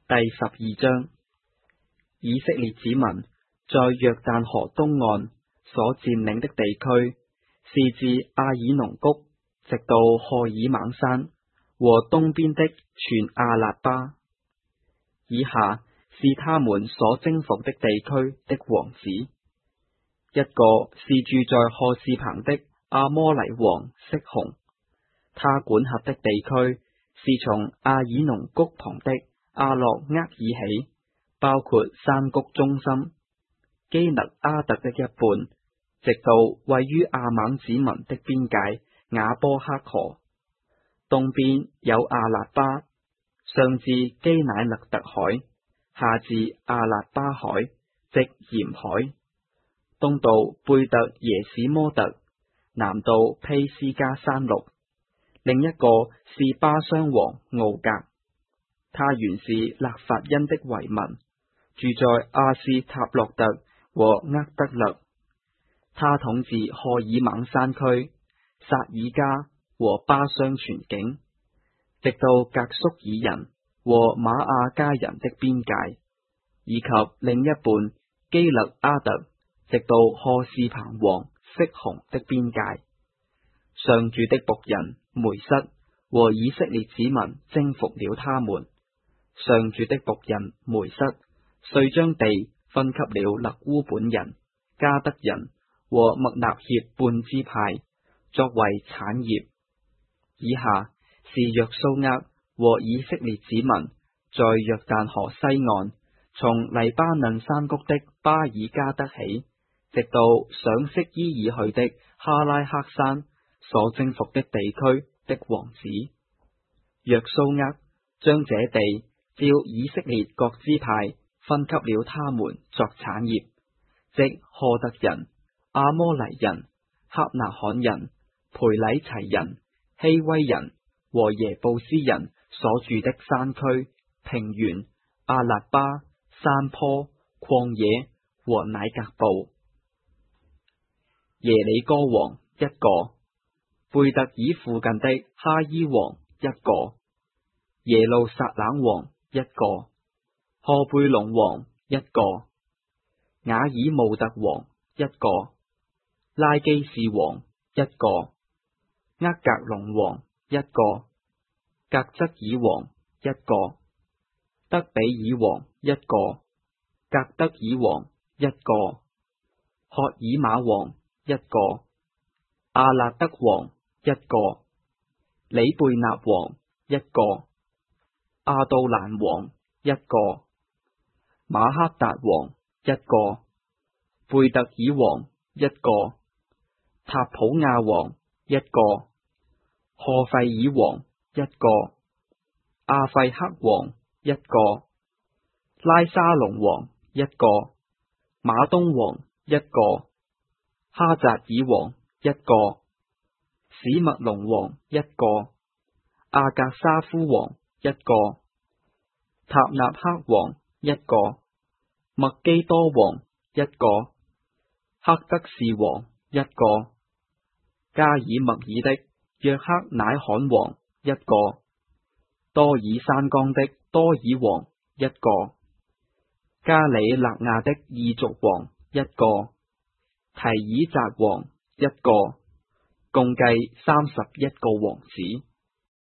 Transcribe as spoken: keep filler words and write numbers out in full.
第十二章，以色列子民在約旦河東岸所佔領的地區，是自阿爾農谷直到荷爾猛山和東邊的全亞辣巴。以下是他們所征服的地區的王子：一個是住在賀士棚的阿摩黎王色雄，他管轄的地區是從阿爾農谷旁的阿洛厄爾起，包括山谷中心、基勒阿特的一半，直到位於亞猛子民的邊界雅波克河。東邊有亞辣巴，上至基乃勒特海，下至亞辣巴海，即鹽海。東到貝特耶史摩特，南到丕斯加山麓。另一個是巴商王敖格，他原是勒法因的遺民，住在阿斯塔洛特和厄德勒。他統治荷爾猛山區、撒爾加和巴商全境，直到格宿爾人和馬亞加人的邊界，以及另一半基勒阿特，直到賀士棚王色雄的邊界。上主的僕人梅瑟和以色列子民征服了他們。上主的僕人梅瑟遂將地分給了勒烏本人、加德人和麥納協半支派作為產業。以下是約蘇厄和以色列子民在約旦河西岸，從黎巴嫩山谷的巴爾加德起，直到上色伊爾去的哈拉克山所征服的地區的王子。約蘇厄將這地照以色列各支派分給了他們作產業，即荷特人、阿摩黎人、克納罕人、培禮齊人、希威人和耶布斯人所住的山區、平原、亞辣巴、山坡、曠野和乃革布。耶里哥王一個，貝特爾附近的哈伊王一個，耶路撒冷王一個，荷貝隆王一個，雅爾慕特王一個，拉基士王一個，厄格隆王一個，格則爾王一個，德比爾王一個，格德爾王一個，赫爾瑪王一個，阿勒德王一個，里貝納王一個，阿杜蘭王一個，馬克達王一個，貝特爾王一個，塔普亞王一個，荷費爾王一個，阿費克王一個，拉沙龍王一個，馬東王一個，哈扎爾王一個，史麥龍王一個，阿格沙夫王一個，塔納克王一個，麥基多王一個，克德士王一個，加爾默爾的約克乃罕王一個，多爾山岡的多爾王一個，加里勒亞的異族王一個，提爾扎王一個，共計三十一個王子。